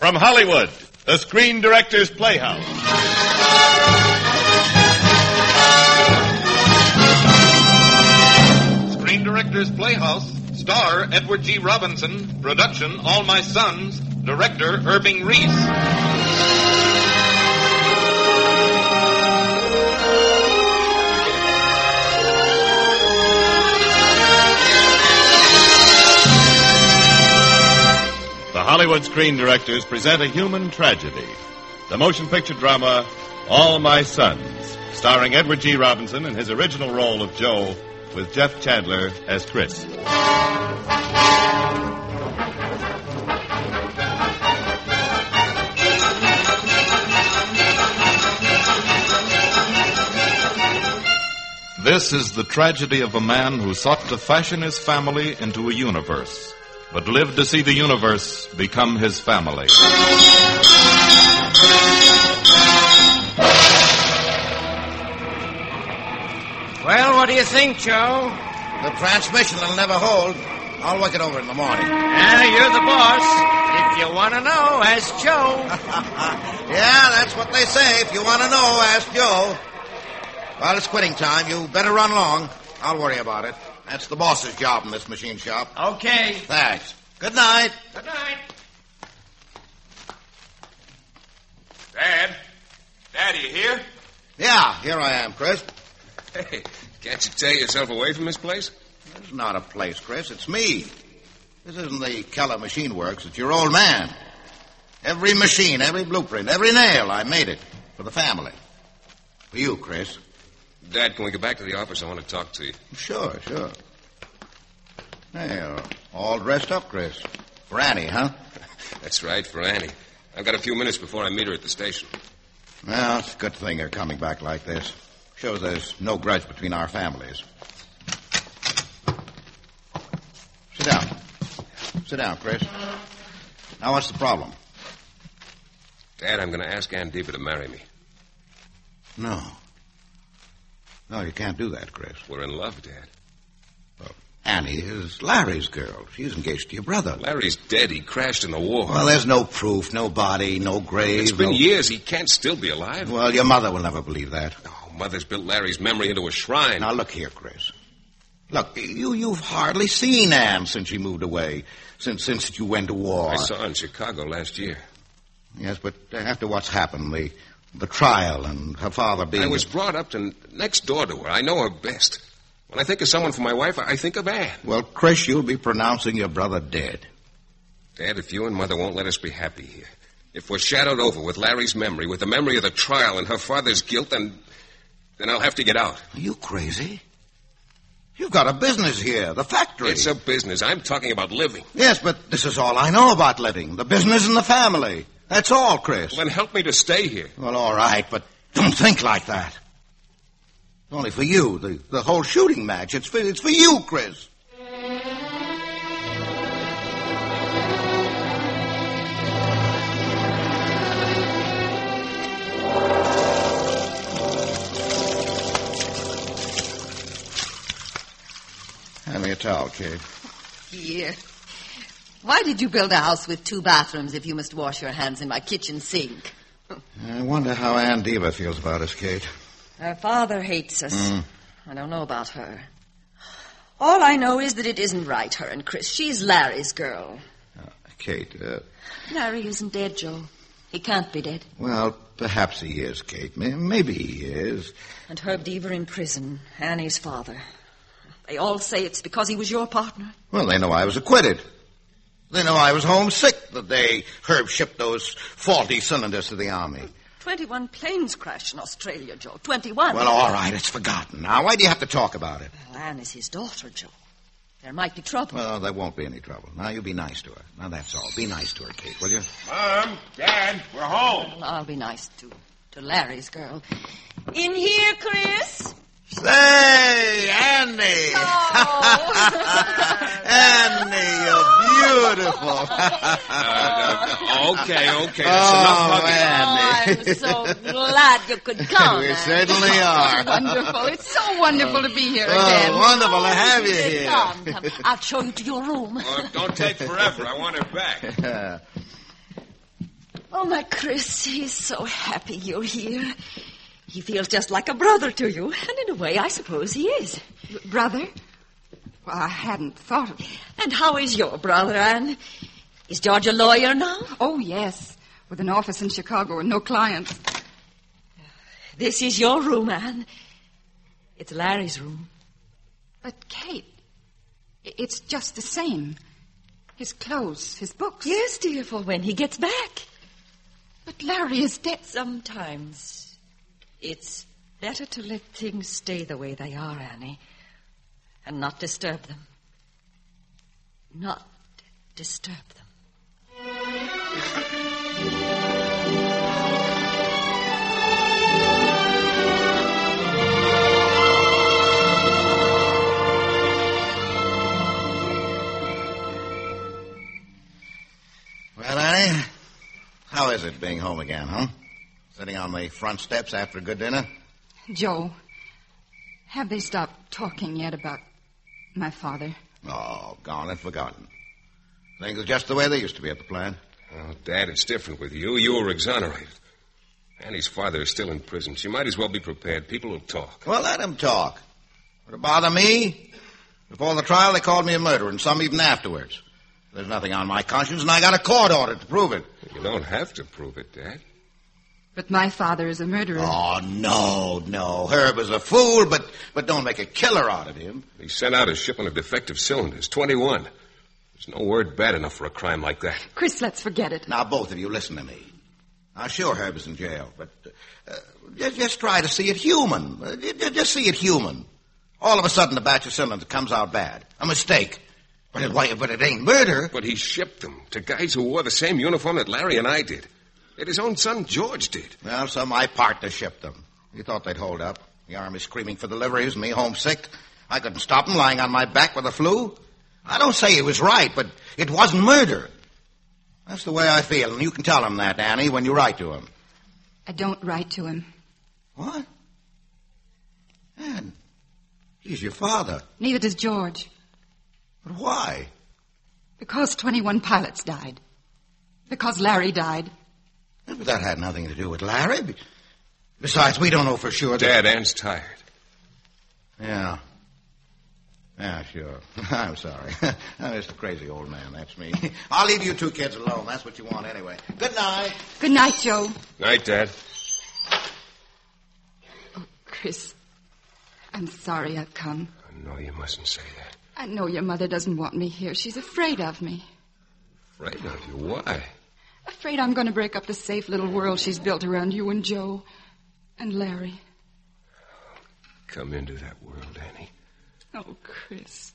From Hollywood, the Screen Directors Playhouse. Screen Directors Playhouse. Star, Edward G. Robinson. Production, All My Sons. Director, Irving Reese. The Hollywood Screen Directors present a human tragedy. The motion picture drama, All My Sons, starring Edward G. Robinson in his original role of Joe, with Jeff Chandler as Chris. This is the tragedy of a man who sought to fashion his family into a universe, but lived to see the universe become his family. Well, what do you think, Joe? The transmission will never hold. I'll work it over in the morning. You're the boss. If you want to know, ask Joe. Yeah, that's what they say. If you want to know, ask Joe. Well, it's quitting time. You better run along. I'll worry about it. That's the boss's job in this machine shop. Okay. Thanks. Good night. Good night. Dad? Dad, are you here? Yeah, here I am, Chris. Hey, can't you tear yourself away from this place? It's not a place, Chris. It's me. This isn't the Keller Machine Works. It's your old man. Every machine, every blueprint, every nail, I made it. For the family. For you, Chris. Dad, can we go back to the office? I want to talk to you. Sure. Hey, you're all dressed up, Chris. For Annie, huh? That's right, for Annie. I've got a few minutes before I meet her at the station. Well, it's a good thing you're coming back like this. Shows there's no grudge between our families. Sit down. Sit down, Chris. Now, what's the problem? Dad, I'm going to ask Aunt Diva to marry me. No, you can't do that, Chris. We're in love, Dad. Well, Annie is Larry's girl. She's engaged to your brother. Larry's dead. He crashed in the war. Well, there's no proof, no body, no grave. It's been years. He can't still be alive. Well, your mother will never believe that. Oh, Mother's built Larry's memory into a shrine. Now, look here, Chris. Look, you've hardly seen Ann since she moved away, since you went to war. I saw her in Chicago last year. Yes, but after what's happened, the trial and her father being... I was brought up next door to her. I know her best. When I think of someone for my wife, I think of Ann. Well, Chris, you'll be pronouncing your brother dead. Dad, if you and Mother won't let us be happy here, if we're shadowed over with Larry's memory, with the memory of the trial and her father's guilt, then I'll have to get out. Are you crazy? You've got a business here, the factory. It's a business. I'm talking about living. Yes, but this is all I know about living. The business and the family. That's all, Chris. Well, then help me to stay here. Well, all right, but don't think like that. It's only for you, the whole shooting match. It's for you, Chris. Hand me a towel, Kate. Here. Why did you build a house with 2 bathrooms if you must wash your hands in my kitchen sink? I wonder how Aunt Diva feels about us, Kate. Her father hates us. I don't know about her. All I know is that it isn't right, her and Chris. She's Larry's girl. Kate, Larry isn't dead, Joe. He can't be dead. Well, perhaps he is, Kate. Maybe he is. And Herb Deaver in prison, Annie's father. They all say it's because he was your partner. Well, they know I was acquitted. They know I was homesick the day Herb shipped those faulty cylinders to the Army. 21 planes crashed in Australia, Joe. 21. Well, all right, it's forgotten now. Why do you have to talk about it? Well, Anne is his daughter, Joe. There might be trouble. Well, there won't be any trouble. Now, you be nice to her. Now, that's all. Be nice to her, Kate, will you? Mom, Dad, we're home. Well, I'll be nice to Larry's girl. In here, Chris? Say, Annie. Oh. Annie, you're beautiful. Okay. That's enough Annie. I'm so glad you could come. We certainly are. Wonderful. It's so wonderful to be here Oh, again. wonderful to have you here. Come. I'll show you to your room. Don't take forever. I want it back. Oh, my Chris, he's so happy you're here. He feels just like a brother to you, and in a way, I suppose he is. Brother? Well, I hadn't thought of it. And how is your brother, Anne? Is George a lawyer now? Oh, yes, with an office in Chicago and no clients. This is your room, Anne. It's Larry's room. But, Kate, it's just the same. His clothes, his books. Yes, dear, for when he gets back. But Larry is dead. Sometimes it's better to let things stay the way they are, Annie, and not disturb them. Not disturb them. Well, Annie, how is it being home again, huh? Sitting on the front steps after a good dinner? Joe, have they stopped talking yet about my father? Oh, gone and forgotten. Things are just the way they used to be at the plant. Oh, Dad, it's different with you. You were exonerated. Annie's father is still in prison. She might as well be prepared. People will talk. Well, let him talk. Would it bother me? Before the trial, they called me a murderer, and some even afterwards. There's nothing on my conscience, and I got a court order to prove it. You don't have to prove it, Dad. But my father is a murderer. Oh, no. Herb is a fool, but don't make a killer out of him. He sent out a shipment of defective cylinders, 21. There's no word bad enough for a crime like that. Chris, let's forget it. Now, both of you, listen to me. Now, sure, Herb is in jail, but just try to see it human. Just see it human. All of a sudden, the batch of cylinders comes out bad. A mistake. But it ain't murder. But he shipped them to guys who wore the same uniform that Larry and I did. That his own son George did. Well, so my partner shipped them. You thought they'd hold up. The army screaming for deliveries and me homesick. I couldn't stop them lying on my back with the flu. I don't say he was right, but it wasn't murder. That's the way I feel, and you can tell him that, Annie, when you write to him. I don't write to him. What? Anne, he's your father. Neither does George. But why? Because 21 pilots died. Because Larry died. But that had nothing to do with Larry. Besides, we don't know for sure that... Dad, Anne's tired. Yeah. Yeah, sure. I'm sorry. I'm just a crazy old man. That's me. I'll leave you two kids alone. That's what you want anyway. Good night. Good night, Joe. Night, Dad. Oh, Chris, I'm sorry I've come. No, you mustn't say that. I know your mother doesn't want me here. She's afraid of me. Afraid of you? Why? Afraid I'm going to break up the safe little world she's built around you and Joe and Larry. Come into that world, Annie. Oh, Chris.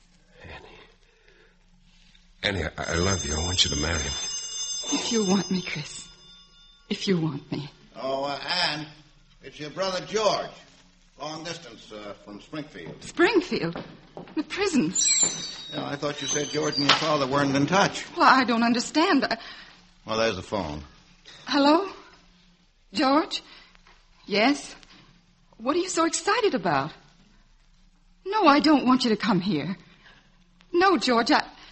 Annie, I love you. I want you to marry me. If you want me, Chris. If you want me. Oh, Anne, it's your brother George. Long distance from Springfield. Springfield? The prison. Yeah, I thought you said George and your father weren't in touch. Well, I don't understand. Well, there's the phone. Hello? George? Yes? What are you so excited about? No, I don't want you to come here. No, George,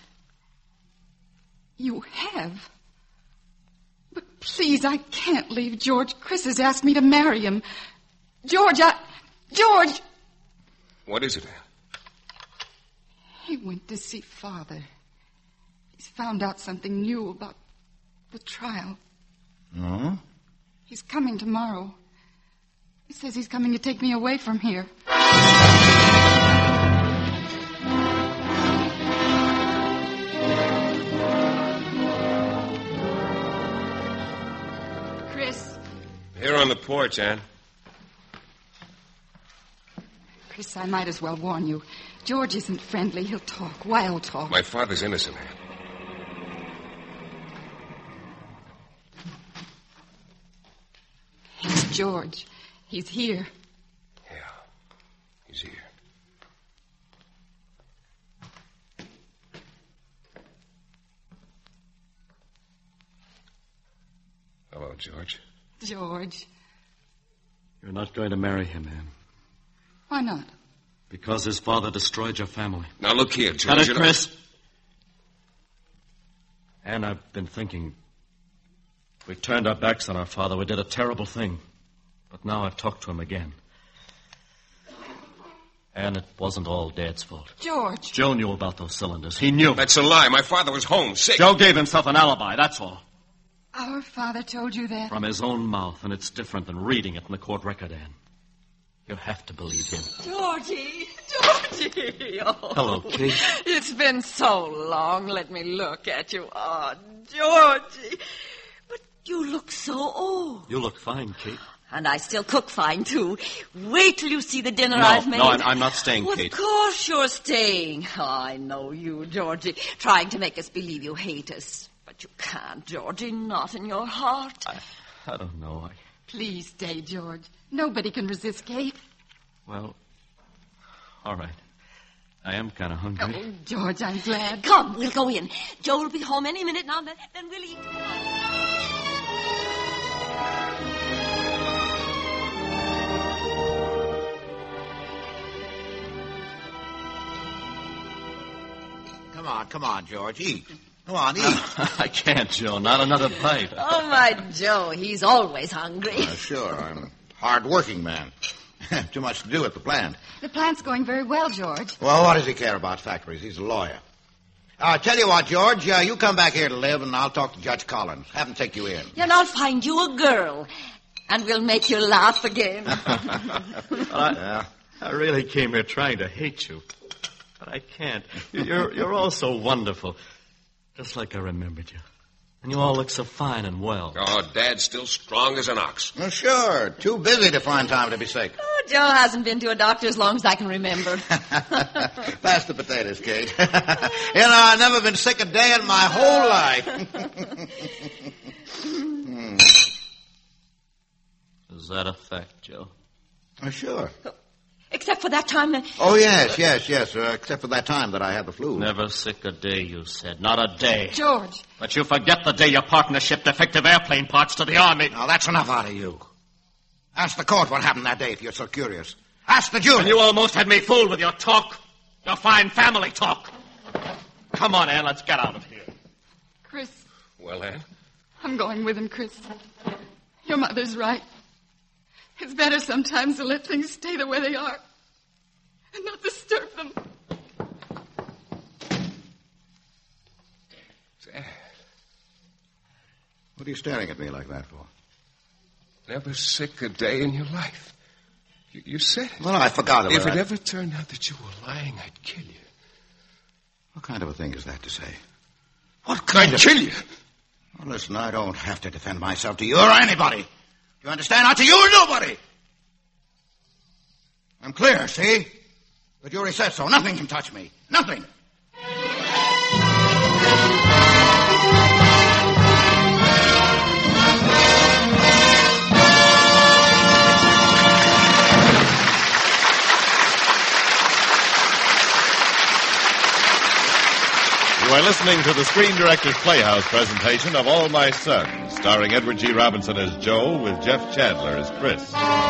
You have? But please, I can't leave George. Chris has asked me to marry him. George! George! What is it, Anne? He went to see Father. He's found out something new about the trial. No? He's coming tomorrow. He says he's coming to take me away from here. Chris. Here on the porch, Anne. Chris, I might as well warn you. George isn't friendly. He'll talk, wild talk. My father's innocent, Anne. It's George. He's here. Yeah, he's here. Hello, George. George. You're not going to marry him, Anne. Why not? Because his father destroyed your family. Now, look here, George. Got it, Chris? Anne, I've been thinking. We turned our backs on our father. We did a terrible thing. But now I've talked to him again. And it wasn't all Dad's fault. George. Joe knew about those cylinders. He knew. That's a lie. My father was home, sick. Joe gave himself an alibi, that's all. Our father told you that? From his own mouth, and it's different than reading it in the court record, Anne. You have to believe him. Georgie! Oh. Hello, Kate. It's been so long. Let me look at you. Oh, Georgie. But you look so old. You look fine, Kate. And I still cook fine, too. Wait till you see the dinner I've made. No, I'm not staying, Kate. Of course you're staying. Oh, I know you, Georgie. Trying to make us believe you hate us. But you can't, Georgie. Not in your heart. I don't know. Please stay, George. Nobody can resist Kate. Well, all right. I am kind of hungry. Oh, George, I'm glad. Come, we'll go in. Joe will be home any minute now, then we'll eat. Come on, George. Eat. Come on, eat. I can't, Joe. Not another bite. Oh, my Joe. He's always hungry. Sure. I'm a hard-working man. Too much to do at the plant. The plant's going very well, George. Well, what does he care about factories? He's a lawyer. I'll tell you what, George. You come back here to live, and I'll talk to Judge Collins. Have him take you in. And I'll find you a girl, and we'll make you laugh again. I really came here trying to hate you. But I can't. You're all so wonderful. Just like I remembered you. And you all look so fine and well. Oh, Dad's still strong as an ox. Well, sure. Too busy to find time to be sick. Oh, Joe hasn't been to a doctor as long as I can remember. Pass the potatoes, Kate. I've never been sick a day in my whole life. Is that a fact, Joe? Oh, sure. Except for that time... Oh, yes. Except for that time that I had the flu. Never sick a day, you said. Not a day. George. But you forget the day your partner shipped defective airplane parts to the Army. Now, that's enough out of you. Ask the court what happened that day if you're so curious. Ask the jury. And you almost had me fooled with your talk. Your fine family talk. Come on, Anne, let's get out of here. Chris. Well, Anne? I'm going with him, Chris. Your mother's right. It's better sometimes to let things stay the way they are and not disturb them. What are you staring at me like that for? Never sick a day in your life. You said it. Well, I forgot about it. If it ever turned out that you were lying, I'd kill you. What kind of a thing is that to say? What kind of... I'd kill you. Well, listen, I don't have to defend myself to you or anybody. You understand? Not to you or nobody. I'm clear, see? The jury said so. Nothing can touch me. Nothing. You are listening to the Screen Directors Playhouse presentation of All My Sons, starring Edward G. Robinson as Joe with Jeff Chandler as Chris.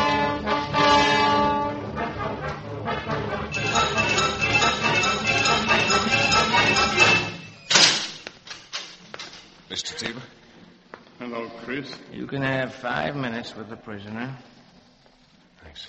Mr. Teeber? Hello, Chris. You can have 5 minutes with the prisoner. Thanks.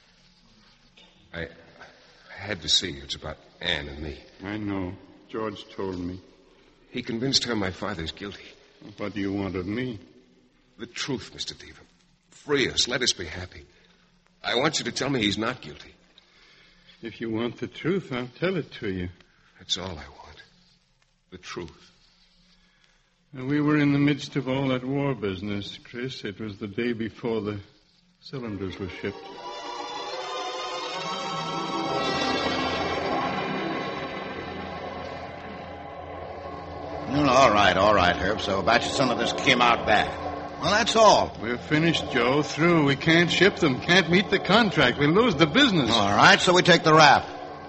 I had to see you. It's about Anne and me. I know. George told me. He convinced her my father's guilty. What do you want of me? The truth, Mr. Teeber. Free us. Let us be happy. I want you to tell me he's not guilty. If you want the truth, I'll tell it to you. That's all I want. The truth. We were in the midst of all that war business, Chris. It was the day before the cylinders were shipped. All right, Herb. So about some of this came out bad. Well, that's all. We're finished, Joe. Through. We can't ship them. Can't meet the contract. We lose the business. All right, so we take the rap.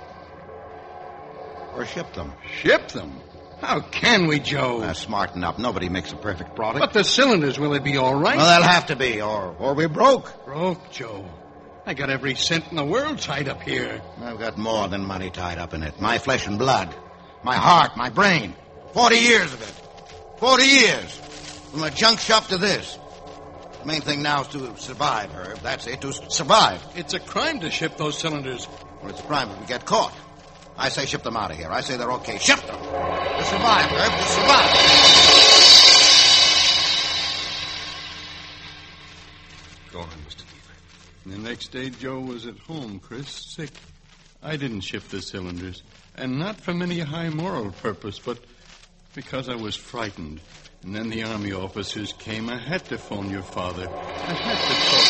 Or ship them. Ship them? How can we, Joe? Smarten up. Nobody makes a perfect product. But the cylinders, will they be all right? Well, they'll have to be, or we're broke. Broke, Joe? I got every cent in the world tied up here. I've got more than money tied up in it. My flesh and blood. My heart, my brain. 40 years of it. 40 years. From a junk shop to this. The main thing now is to survive, Herb. That's it, to survive. It's a crime to ship those cylinders. Well, it's a crime if we get caught. I say ship them out of here. I say they're okay. Ship them. To survive, Herb, to survive. Go on, Mr. Deaver. The next day, Joe was at home, Chris, sick. I didn't ship the cylinders. And not from any high moral purpose, but because I was frightened. And then the army officers came. I had to phone your father. I had to talk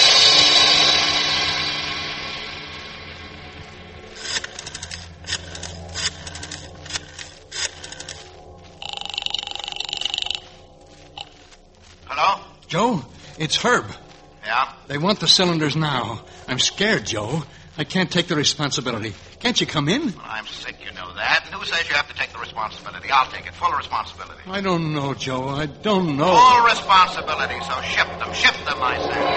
to him. Hello? Joe, it's Herb. Yeah? They want the cylinders now. I'm scared, Joe. I can't take the responsibility. Can't you come in? Well, I'm sick, you know that. And who says you have to take the responsibility? I'll take it. Full responsibility. I don't know, Joe. I don't know. Full responsibility, so ship them. Ship them, I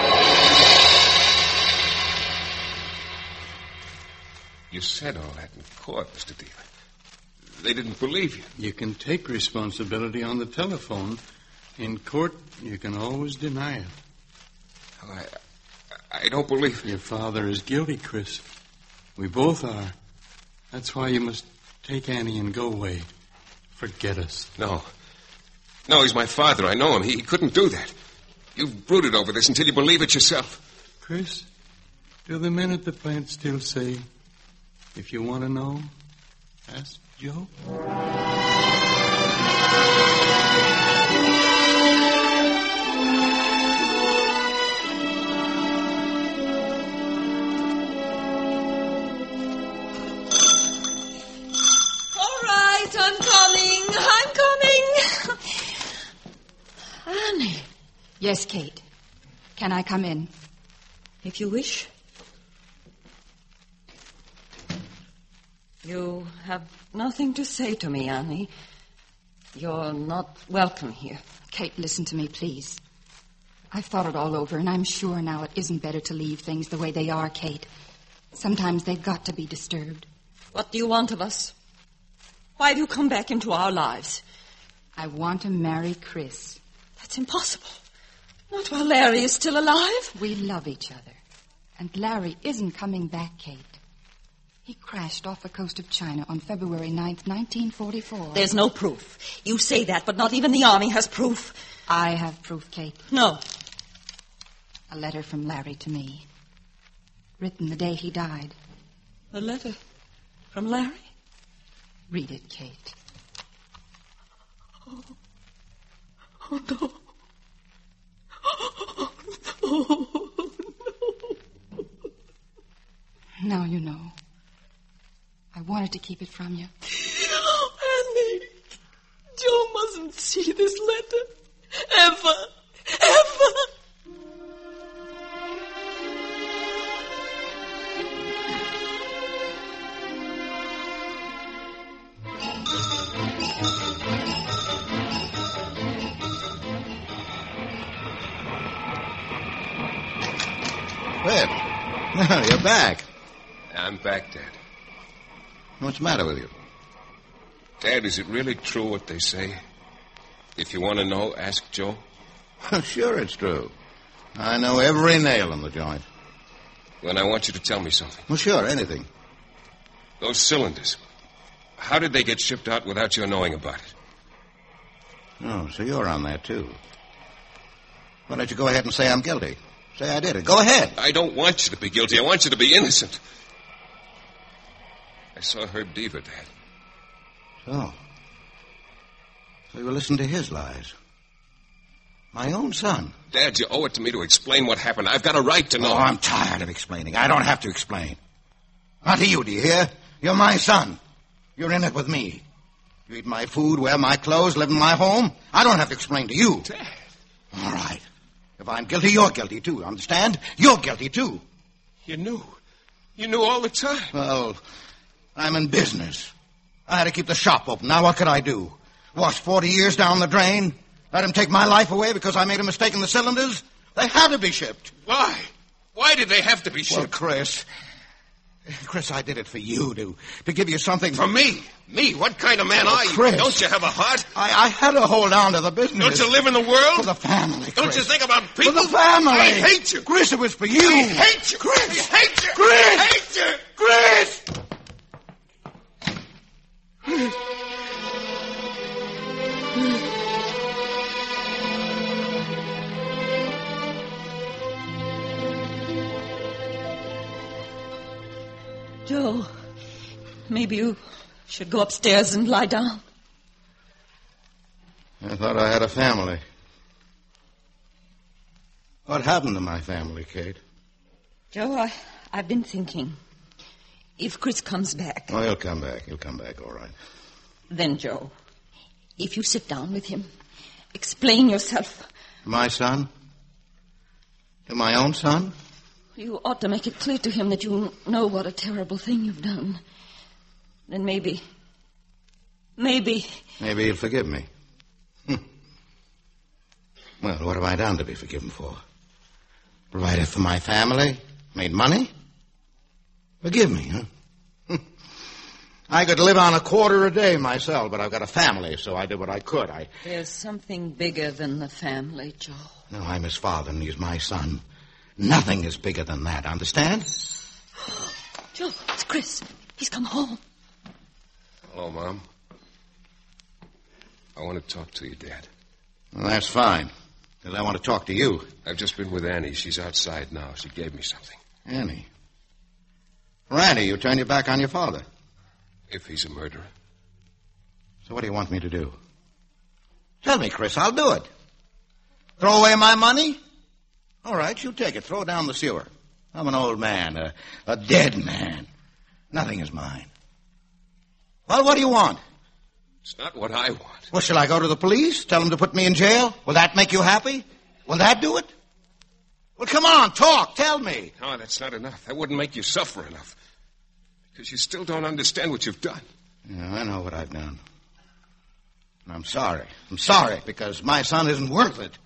say. You said all that in court, Mr. Deaver. They didn't believe you. You can take responsibility on the telephone. In court, you can always deny it. Well, I don't believe Your father is guilty, Chris. We both are. That's why you must take Annie and go away. Forget us. No. No, he's my father. I know him. He couldn't do that. You've brooded over this until you believe it yourself. Chris, do the men at the plant still say, if you want to know, ask Joe? I'm coming. Annie. Yes, Kate. Can I come in? If you wish. You have nothing to say to me, Annie. You're not welcome here. Kate, listen to me, please. I've thought it all over, and I'm sure now it isn't better to leave things the way they are, Kate. Sometimes they've got to be disturbed. What do you want of us? Why have you come back into our lives? I want to marry Chris. That's impossible. Not while Larry is still alive. We love each other. And Larry isn't coming back, Kate. He crashed off the coast of China on February 9th, 1944. There's no proof. You say that, but not even the Army has proof. I have proof, Kate. No. A letter from Larry to me. Written the day he died. A letter from Larry? Read it, Kate. Oh no. Oh, no. Now you know. I wanted to keep it from you. Annie, Joe mustn't see this letter. Ever. Ever. Fred, you're back. I'm back, Dad. What's the matter with you? Dad, is it really true what they say? If you want to know, ask Joe. Sure it's true. I know every nail in the joint. Then I want you to tell me something. Well, sure, anything. Those cylinders. How did they get shipped out without your knowing about it? Oh, so you're on that, too. Why don't you go ahead and say I'm guilty? Say I did it. Go ahead. I don't want you to be guilty. I want you to be innocent. I saw Herb Deaver, Dad. So you were listening to his lies. My own son. Dad, you owe it to me to explain what happened. I've got a right to know. Oh, I'm tired of explaining. I don't have to explain. Not to you, do you hear? You're my son. You're in it with me. You eat my food, wear my clothes, live in my home. I don't have to explain to you. Dad. All right. If I'm guilty, you're guilty, too. Understand? You're guilty, too. You knew. You knew all the time. Well, I'm in business. I had to keep the shop open. Now what could I do? Wash 40 years down the drain? Let him take my life away because I made a mistake in the cylinders? They had to be shipped. Why? Why did they have to be shipped? Well, Chris, Chris, I did it for you, to give you something. For me? Me? What kind of man are you? Chris. Don't you have a heart? I had to hold on to the business. Don't you live in the world? For the family, Chris. Don't you think about people? For the family. I hate you. Chris, it was for you. I hate you. Chris. I hate you. Chris. I hate you. Chris. Joe, maybe you should go upstairs and lie down. I thought I had a family. What happened to my family, Kate? Joe, I've been thinking. If Chris comes back... Oh, he'll come back. He'll come back, all right. Then, Joe, if you sit down with him, explain yourself. My son? To my own son? You ought to make it clear to him that you know what a terrible thing you've done. Then maybe... Maybe he'll forgive me. Well, what have I done to be forgiven for? Provided for my family? Made money? Forgive me, huh? I could live on a quarter a day myself, but I've got a family, so I did what I could. There's something bigger than the family, Joe. No, I'm his father, and he's my son. Nothing is bigger than that, understand? Joe, it's Chris. He's come home. Hello, Mom. I want to talk to you, Dad. Well, that's fine, because I want to talk to you. I've just been with Annie. She's outside now. She gave me something. Annie? Randy, you turned your back on your father. If he's a murderer. So what do you want me to do? Tell me, Chris, I'll do it. Throw away my money? All right, you take it. Throw it down the sewer. I'm an old man, a dead man. Nothing is mine. Well, what do you want? It's not what I want. Well, shall I go to the police? Tell them to put me in jail? Will that make you happy? Will that do it? Well, come on, talk. Tell me. No, that's not enough. That wouldn't make you suffer enough. Because you still don't understand what you've done. Yeah, I know what I've done. And I'm sorry. I'm sorry, because my son isn't worth it.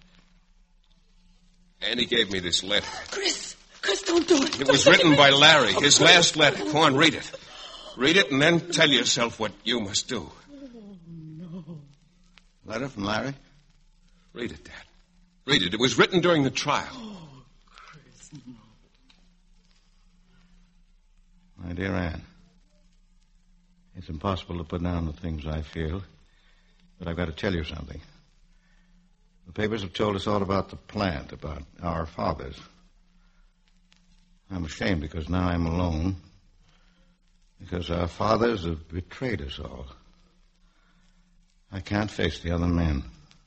Annie gave me this letter. Chris, don't do it. It was written by Larry, his last letter. Go on, read it. Read it and then tell yourself what you must do. Letter from Larry? Read it, Dad. Read it. It was written during the trial. Oh, Chris, no. My dear Anne, it's impossible to put down the things I feel, but I've got to tell you something. The papers have told us all about the plant, about our fathers. I'm ashamed because now I'm alone, because our fathers have betrayed us all. I can't face the other men.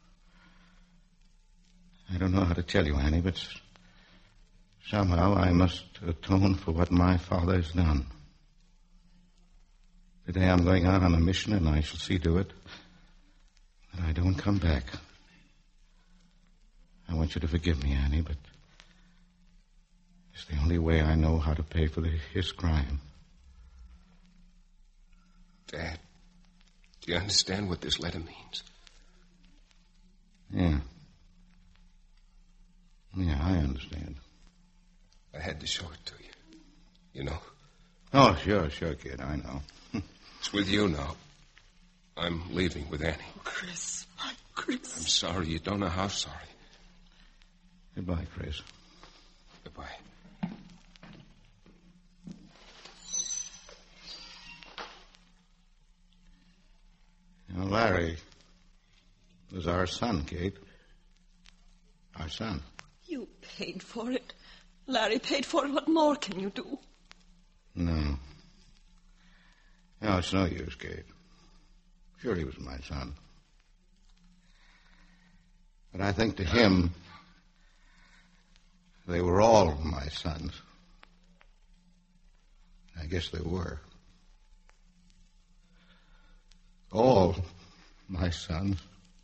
I don't know how to tell you, Annie, but somehow I must atone for what my father has done. Today I'm going out on a mission, and I shall see to it that I don't come back. I want you to forgive me, Annie, but it's the only way I know how to pay for his crime. Dad, do you understand what this letter means? Yeah. Yeah, I understand. I had to show it to you. You know? Oh, sure, kid, I know. It's with you now. I'm leaving with Annie. Oh, Chris, my Chris. I'm sorry. You don't know how sorry. Goodbye, Chris. Goodbye. You know, Larry was our son, Kate. Our son. You paid for it. Larry paid for it. What more can you do? No. No, it's no use, Kate. Sure, he was my son. But I think to him, they were all my sons. I guess they were. All my sons.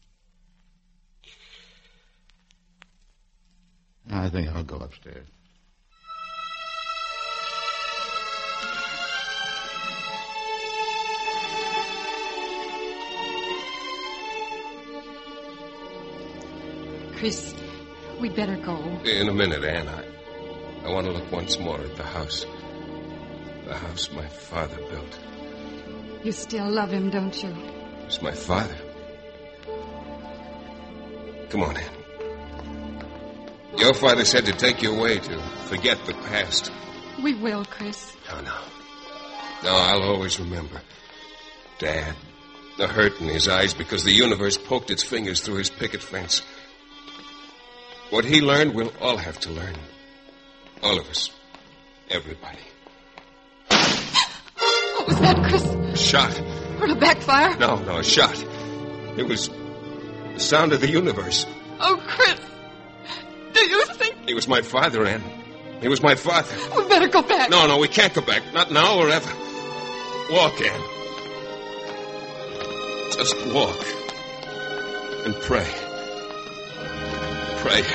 I think I'll go upstairs. Chris, we'd better go. In a minute, Anne. I want to look once more at the house. The house my father built. You still love him, don't you? It's my father. Come on in. Your father said to take you away, to forget the past. We will, Chris. No, I'll always remember. Dad, the hurt in his eyes because the universe poked its fingers through his picket fence. What he learned, we'll all have to learn. All of us. Everybody. What was that, Chris? A shot. Or a backfire? No, a shot. It was the sound of the universe. Oh, Chris. Do you think... He was my father, Ann. He was my father. We better go back. No, we can't go back. Not now or ever. Walk, Ann. Just walk. And pray. Pray.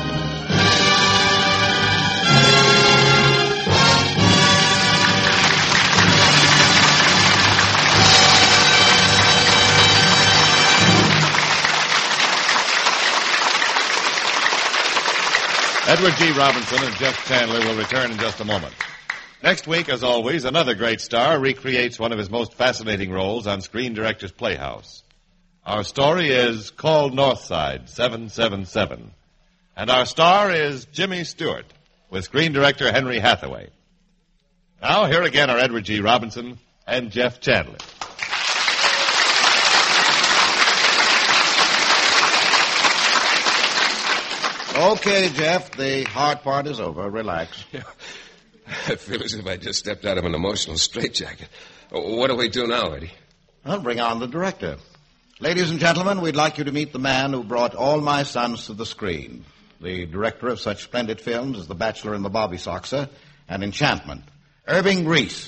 Edward G. Robinson and Jeff Chandler will return in just a moment. Next week, as always, another great star recreates one of his most fascinating roles on Screen Directors Playhouse. Our story is called Northside 777. And our star is Jimmy Stewart, with screen director Henry Hathaway. Now, here again are Edward G. Robinson and Jeff Chandler. Okay, Jeff, the hard part is over. Relax. I feel as if I just stepped out of an emotional straitjacket. What do we do now, Eddie? I'll bring on the director. Ladies and gentlemen, we'd like you to meet the man who brought All My Sons to the screen. The director of such splendid films as The Bachelor and the Bobby Soxer and Enchantment, Irving Reese.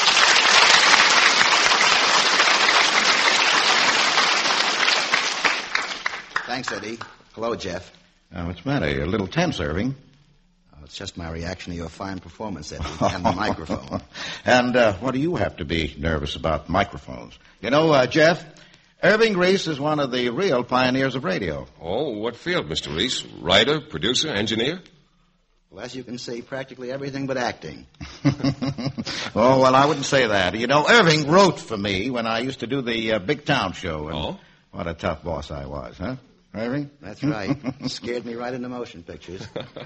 Thanks, Eddie. Hello, Jeff. What's the matter? You're a little tense, Irving. Oh, it's just my reaction to your fine performance, Eddie, and the microphone. And what do you have to be nervous about microphones? You know, Jeff, Irving Reese is one of the real pioneers of radio. Oh, what field, Mr. Reese? Writer, producer, engineer? Well, as you can see, practically everything but acting. Oh, well, I wouldn't say that. You know, Irving wrote for me when I used to do the Big Town show. And what a tough boss I was, huh? Irving? That's right. Scared me right into motion pictures.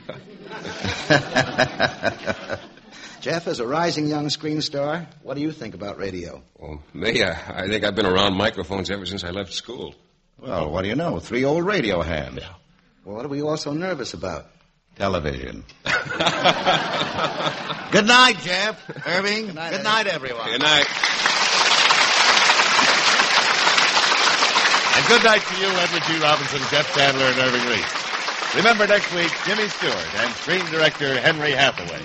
Jeff, as a rising young screen star, what do you think about radio? Well, me, I think I've been around microphones ever since I left school. Well, what do you know? 3 old radio hands. Yeah. Well, what are we all so nervous about? Television. Good night, Jeff. Irving. Good night, everyone. Good night. And good night to you, Edward G. Robinson, Jeff Chandler, and Irving Reese. Remember next week, Jimmy Stewart and screen director Henry Hathaway.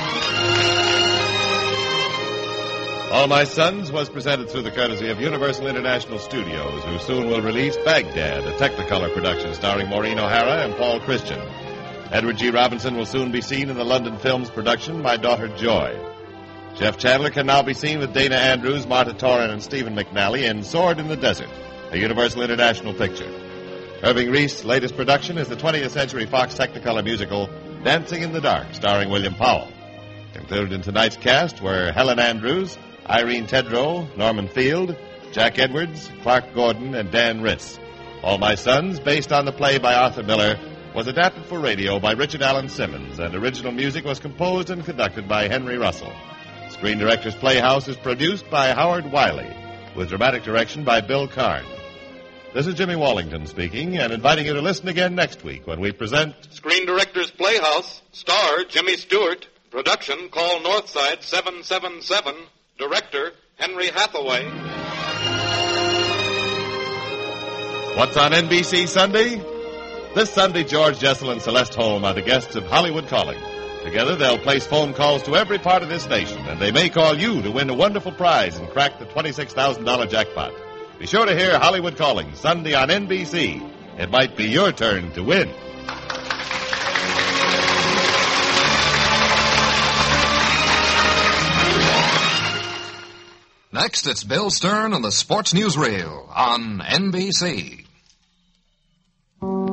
All My Sons was presented through the courtesy of Universal International Studios, who soon will release Baghdad, a Technicolor production starring Maureen O'Hara and Paul Christian. Edward G. Robinson will soon be seen in the London Films production My Daughter Joy. Jeff Chandler can now be seen with Dana Andrews, Marta Torin, and Stephen McNally in Sword in the Desert, a Universal International picture. Irving Reese's latest production is the 20th Century Fox Technicolor musical Dancing in the Dark, starring William Powell. Included in tonight's cast were Helen Andrews, Irene Tedrow, Norman Field, Jack Edwards, Clark Gordon, and Dan Ritz. All My Sons, based on the play by Arthur Miller, was adapted for radio by Richard Allen Simmons, and original music was composed and conducted by Henry Russell. Screen Directors Playhouse is produced by Howard Wiley, with dramatic direction by Bill Karn. This is Jimmy Wallington speaking, and inviting you to listen again next week when we present Screen Directors Playhouse, star Jimmy Stewart, production call Northside 777, director Henry Hathaway. What's on NBC Sunday? This Sunday, George Jessel and Celeste Holm are the guests of Hollywood Calling. Together, they'll place phone calls to every part of this nation, and they may call you to win a wonderful prize and crack the $26,000 jackpot. Be sure to hear Hollywood Calling Sunday on NBC. It might be your turn to win. Next, it's Bill Stern and the Sports Newsreel on NBC.